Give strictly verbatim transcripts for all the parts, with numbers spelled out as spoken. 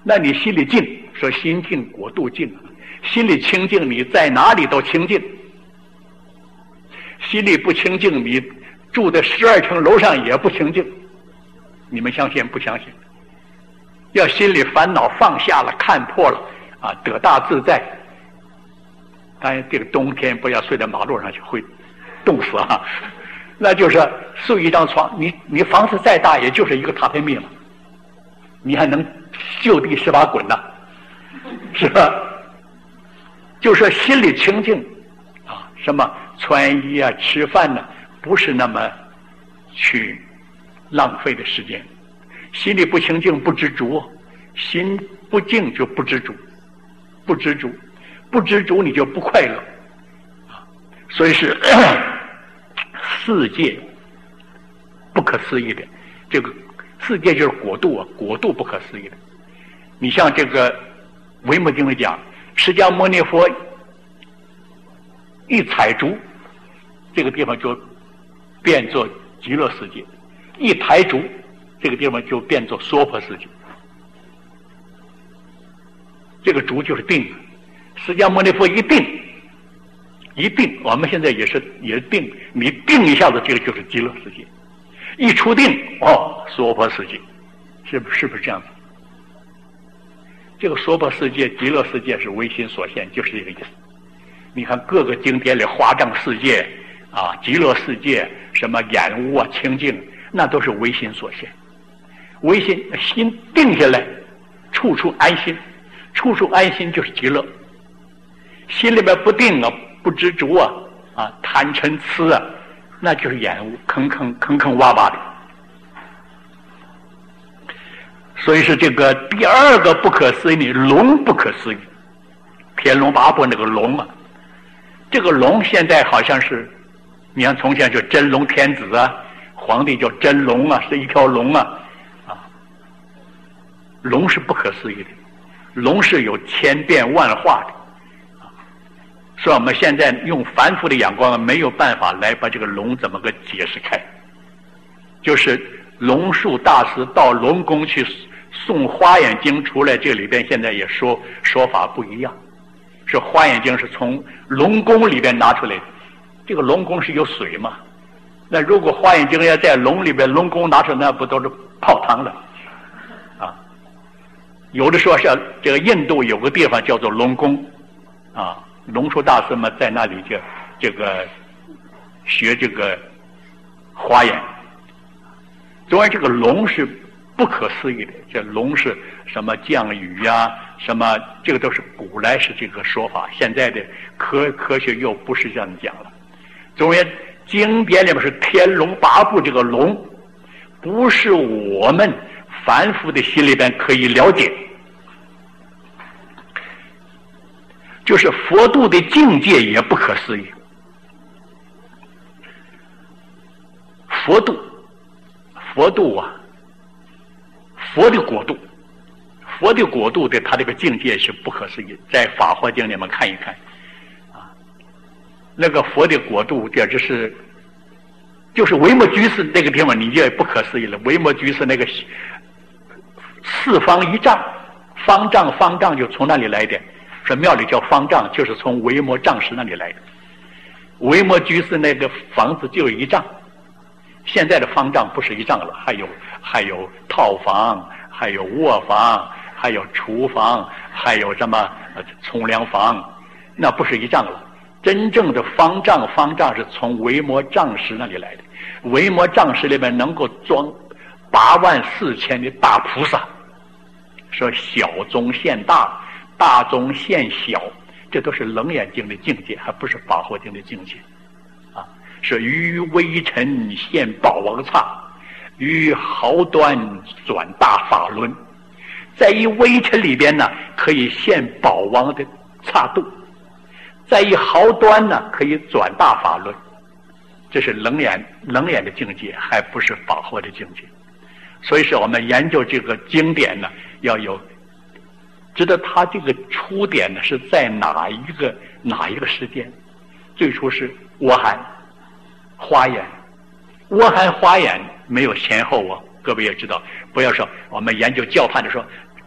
那你心里静，说心静国度静，心里清净，你在哪里都清净。心里不清净，你住在十二层楼上也不清净。你们相信不相信？要心里烦恼放下了，看破了啊，得大自在。当然这个冬天不要睡在马路上去，会冻死啊。那就是睡一张床，你你房子再大也就是一个榻榻米嘛，你还能就地十八滚呢，是吧？就说心里清净啊，什么穿衣啊、吃饭呢、啊，不是那么去浪费的时间。心里不清净不知足，心不静就不知足，不知足，不知足你就不快乐啊。所以是世界不可思议的，这个世界就是国度啊，国度不可思议的。你像这个维摩经里讲，释迦牟尼佛一踩足，这个地方就变作极乐世界；一抬足，这个地方就变作娑婆世界。这个足就是定，释迦牟尼佛一定，一定，我们现在也是也是定，你定一下子，这个就是极乐世界；一出定，哦，娑婆世界，是不是不是这样子？这个娑婆世界、极乐世界是唯心所现，就是这个意思。你看各个经典里华藏世界啊、极乐世界，什么眼污啊、清净，那都是唯心所现。唯心心定下来，处处安心，处处安心就是极乐。心里边不定啊，不知足啊，啊贪嗔痴啊，那就是眼污，坑坑坑坑洼洼的。所以是这个第二个不可思议，龙不可思议。天龙八部那个龙啊，这个龙现在好像是，你看从前就真龙天子啊，皇帝叫真龙啊，是一条龙啊，啊，龙是不可思议的，龙是有千变万化的，啊，所以我们现在用凡夫的眼光没有办法来把这个龙怎么个解释开，就是龙树大师到龙宫去诵华严经出来，这里边现在也说说法不一样，是华严经是从龙宫里边拿出来的，这个龙宫是有水嘛，那如果华严经要在龙里边龙宫拿出来，那不都是泡汤了啊？有的说是这个印度有个地方叫做龙宫啊，龙树大师们在那里就这个学这个华严。总而这个龙是不可思议的，这龙是什么降雨呀、啊，什么这个都是古来是这个说法，现在的科科学又不是这样讲了。总而经典里面是天龙八部，这个龙不是我们凡夫的心里边可以了解，就是佛度的境界也不可思议。佛度佛度啊，佛的国度，佛的国度的他这个境界是不可思议，在法华经里面看一看啊，那个佛的国度简直是，就是维摩居士那个地方你也不可思议了。维摩居士那个四方一丈，方丈方丈就从那里来的，说庙里叫方丈，就是从维摩丈师那里来的。维摩居士那个房子就有一丈。现在的方丈不是一丈了，还有还有套房，还有卧房，还有厨房，还有什么冲凉房，那不是一丈了。真正的方丈，方丈是从维摩丈师那里来的。维摩丈师里面能够装八万四千的大菩萨，说小中现大，大中现小，这都是楞严经的境界，还不是法华经的境界。是于微尘现宝王刹，于毫端转大法轮。在一微尘里边呢，可以现宝王的刹度；在一毫端呢，可以转大法轮。这是楞严楞严的境界，还不是法华的境界。所以说，我们研究这个经典呢，要有知道它这个出典呢是在哪一个哪一个时间。最初是倭含。华严，倭含华严没有前后啊，各位也知道。不要说我们研究教派的说，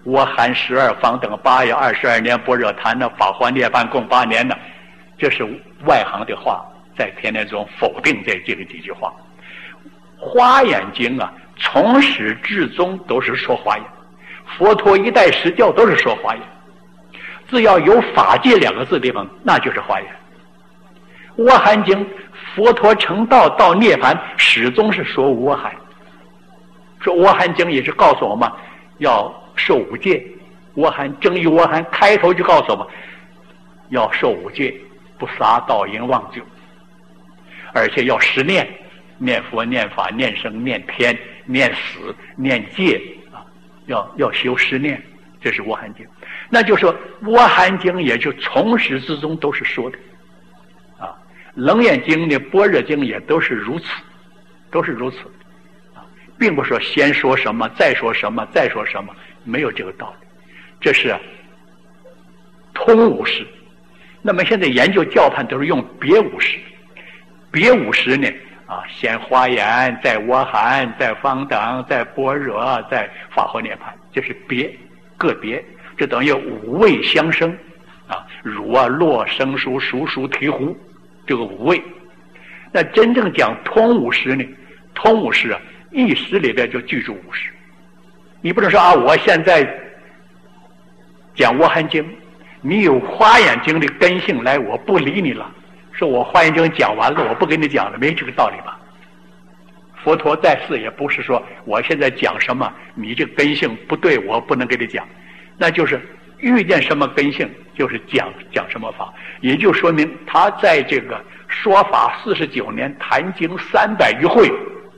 我含十二方等八呀二十二年般若谈呢，法华涅槃共八年呢，这是外行的话，在天台中否定这这个几句话。华严经啊，从始至终都是说华严，佛陀一代实教都是说华严，只要有法界两个字的地方，那就是华严。阿含经，佛陀成道到涅槃，始终是说阿含。说阿含经也是告诉我们要受五戒，阿含正语阿含开头就告诉我们要受五戒，不杀盗淫妄酒，而且要十念，念佛念法念僧念天念死念戒啊，要要修十念，这是阿含经。那就说阿含经也就从始至终都是说的啊，楞严经的般若经也都是如此，都是如此啊，并不说先说什么再说什么再说什么，没有这个道理，这是通五识。那么现在研究教派都是用别五识，别五识呢啊，先华严，再阿含，再方等，再般若，再法华涅槃，这是别个别，这等于五位相生啊，汝啊洛生疏熟熟醍醐，这个五位。那真正讲通五识呢，通五识啊，一识里边就具足五识。你不能说啊，我现在讲阿含经，你有华严经的根性来，我不理你了，说我华严经讲完了，我不跟你讲了，没这个道理吧？佛陀在世也不是说我现在讲什么，你这个根性不对，我不能给你讲，那就是遇见什么根性就是讲讲什么法，也就说明他在这个说法四十九年，谈经三百余会，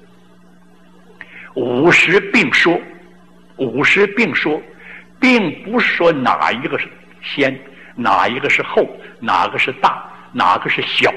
五十并说，五十并说，并不是说哪一个是先，哪一个是后，哪个是大，哪个是小。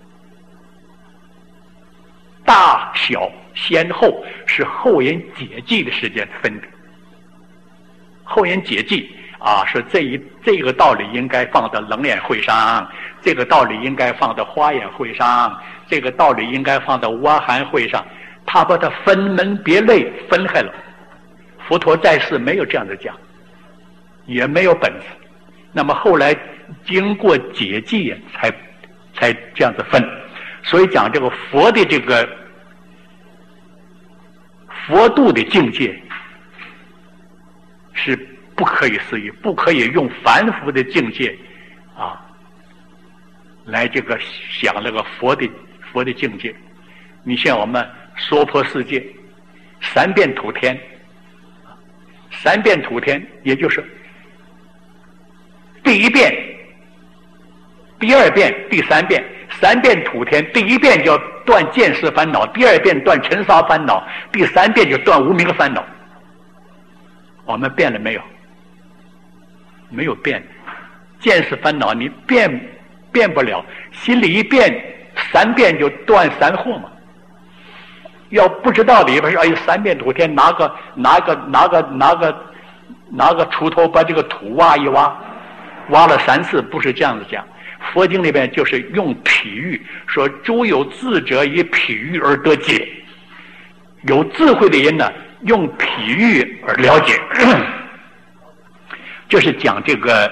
大小先后是后人解记的时间分的。后人解记啊，说这一这个道理应该放到楞严会上，这个道理应该放到华严会上，这个道理应该放到阿含会上，他把它分门别类分开了。佛陀在世没有这样的讲，也没有本事。那么后来经过解记才才这样子分。所以讲这个佛的这个佛度的境界是不可以思议，不可以用凡夫的境界啊来这个想那个佛的佛的境界。你像我们娑婆世界三遍土天，三遍土天也就是第一遍、第二遍、第三遍。三遍土天，第一遍叫断见识烦恼，第二遍断尘沙烦恼，第三遍就断无明烦恼。我们变了没有？没有变。见识烦恼你变变不了，心里一变，三遍就断三惑嘛。要不知道里边说，哎，三遍土天，拿个拿个拿个拿个拿个锄头把这个土挖一挖，挖了三次，不是这样子讲。佛经里边就是用譬喻说，诸有智者以譬喻而得解，有智慧的人呢用譬喻而了解。就是讲这个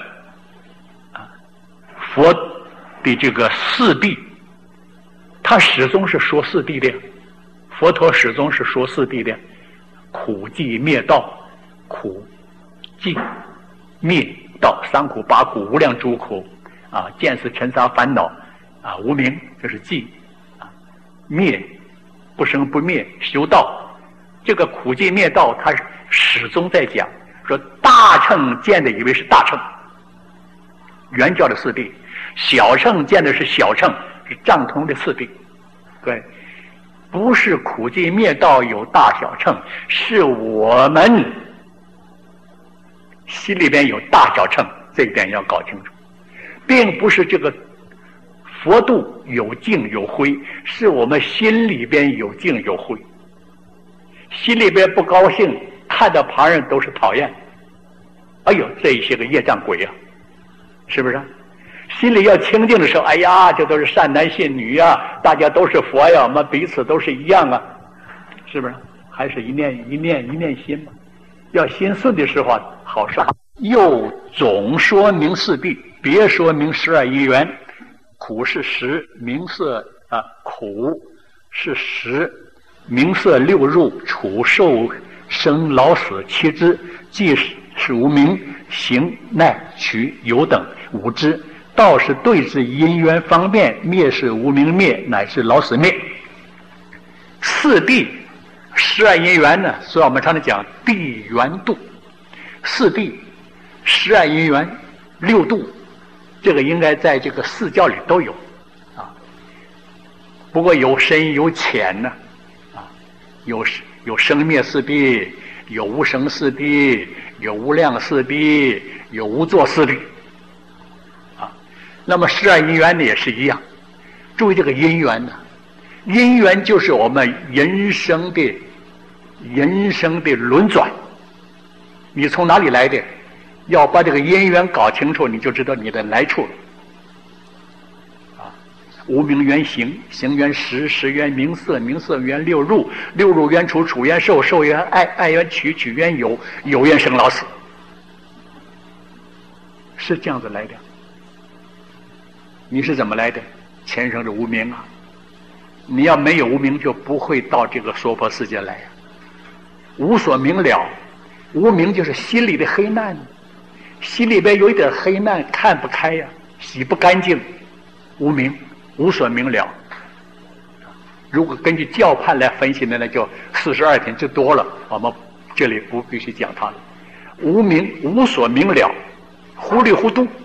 佛的这个四谛，他始终是说四谛的，佛陀始终是说四谛的，苦寂灭道，苦寂灭道，三苦八苦无量诸苦啊，见识尘沙烦恼啊，无明，这是寂啊，灭不生不灭，修道，这个苦寂灭道，他始终在讲说，大乘见的以为是大乘，原教的四谛；小乘见的是小乘，是藏通的四谛。对，不是苦寂灭道有大小乘，是我们心里边有大小乘，这一点要搞清楚。并不是这个佛度有净有灰，是我们心里边有净有灰，心里边不高兴，看到旁人都是讨厌，哎呦，这一些个业障鬼啊，是不是？心里要清净的时候，哎呀，这都是善男信女啊，大家都是佛呀，我们彼此都是一样啊，是不是？还是一念一念一念心嘛， 要心顺的时候好受。又总说明四谛，别说明十二因缘。苦是十，名色啊，苦是十，名色六入，处受生老死七支，即是无明行耐取有等五支。道是对治因缘方便，灭是无明灭，乃是老死灭。四谛十二因缘呢，所以我们常常讲谛缘度。四谛十二因缘六度，这个应该在这个四教里都有啊。不过有深有浅呢，啊，有有生灭四谛，有无生四谛，有无量四谛，有无作四谛。那么十二因缘呢也是一样，注意这个因缘呢，因缘就是我们人生的人生的轮转，你从哪里来的？要把这个因缘搞清楚，你就知道你的来处了。啊，无明缘行，行缘识，识缘名色，名色缘六入，六入缘处，处缘受，受缘爱，爱缘取，取缘有，有缘生老死，是这样子来的。你是怎么来的？前生的无明啊！你要没有无明，就不会到这个娑婆世界来呀、啊。无所明了，无明就是心里的黑暗，心里边有一点黑暗，看不开呀、啊，洗不干净，无明，无所明了。如果根据教判来分析的呢，就四十二天之多了，我们这里不必须讲它了。无明，无所明了，糊里糊涂。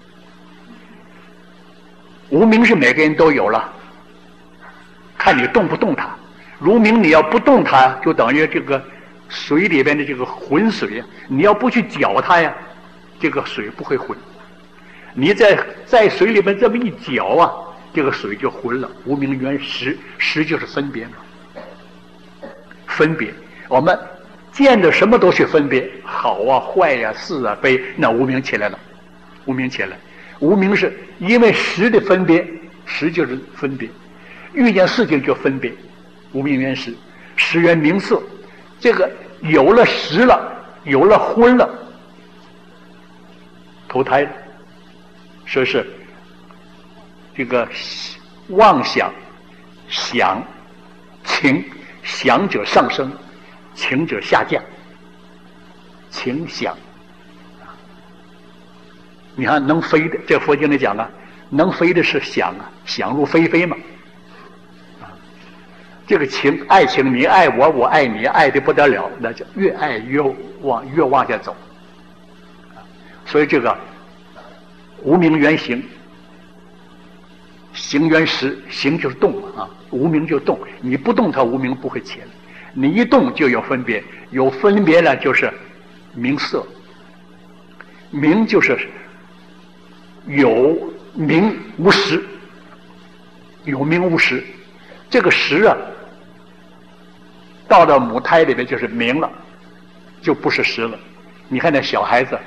无明是每个人都有了，看你动不动它。无明你要不动它，就等于这个水里边的这个浑水啊，你要不去搅它呀，这个水不会浑。你在在水里边这么一搅啊，这个水就浑了。无明缘识，识就是分别嘛，分别。我们见着什么都去分别，好啊、坏呀、啊、是啊、非，那无明起来了，无明起来。无明是因为识的分别，识就是分别，遇见事情就分别，无明缘识，识缘名色，这个有了识了，有了昏了，投胎了，说是这个妄想、想、情，想者上升，情者下降，情想。你看能飞的，这佛经里讲啊，能飞的是想啊，想入非非嘛。啊，这个情爱情，你爱我，我爱你，爱的不得了，那就越爱越往越往下走。啊，所以这个无明缘行，行缘识，行就是动啊，无明就动，你不动它无明不会起来，你一动就有分别，有分别了就是名色，名就是有名无实，有名无实，这个实啊，到了母胎里面就是名了，就不是实了。你看那小孩子，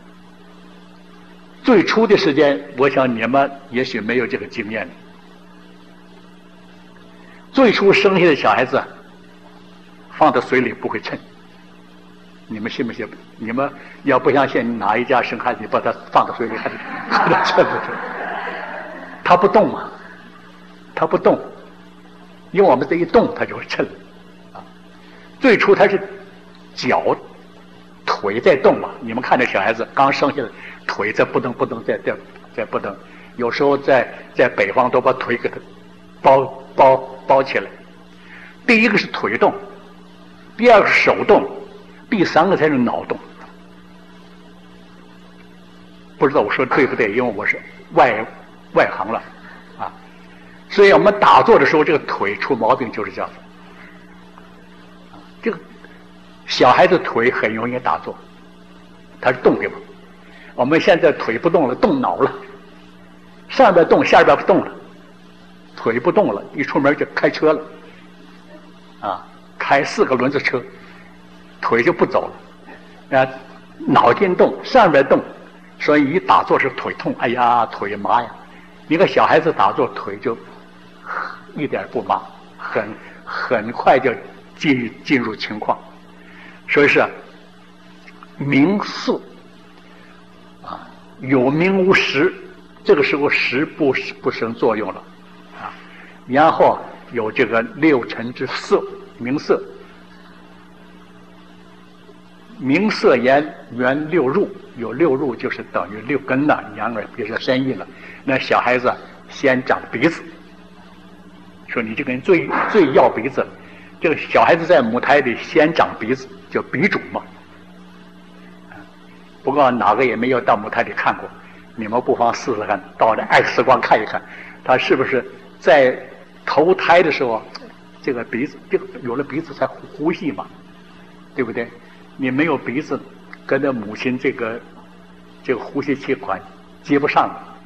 最初的时间，我想你们也许没有这个经验。最初生下的小孩子，放到水里不会沉。你们信不信？你们要不相信，哪一家生孩子，你把它放到水里，还还能沉不沉？它不动啊，它不动，因为我们这一动，它就会沉了啊。最初它是脚、腿在动嘛。你们看那小孩子刚生下来，腿在不动不动，在在在不动。有时候在在北方都把腿给它包包包起来。第一个是腿动，第二个是手动。第三个才是脑动，不知道我说对不对？因为我是外外行了啊，所以我们打坐的时候，这个腿出毛病就是这样子。这个小孩子腿很容易打坐，他是动的嘛。我们现在腿不动了，动脑了，上边动，下边不动了，腿不动了，一出门就开车了，啊，开四个轮子车。腿就不走了，啊，脑筋动，上边动，所以一打坐是腿痛，哎呀，腿麻呀。一个小孩子打坐腿就一点不麻，很很快就进进入情况。所以是名色啊，有名无实，这个时候实不不生作用了啊。然后有这个六尘之色，名色，名色言缘六入，有六入就是等于六根了，眼耳鼻舌身意了。那小孩子先长鼻子，说你这个人最最要鼻子，这个小孩子在母胎里先长鼻子，叫鼻主嘛。不过哪个也没有到母胎里看过，你们不妨试试看，到这 X 光看一看，他是不是在投胎的时候，这个鼻子，这个有了鼻子才呼吸嘛，对不对？你没有鼻子，跟着母亲这个这个呼吸气管接不上，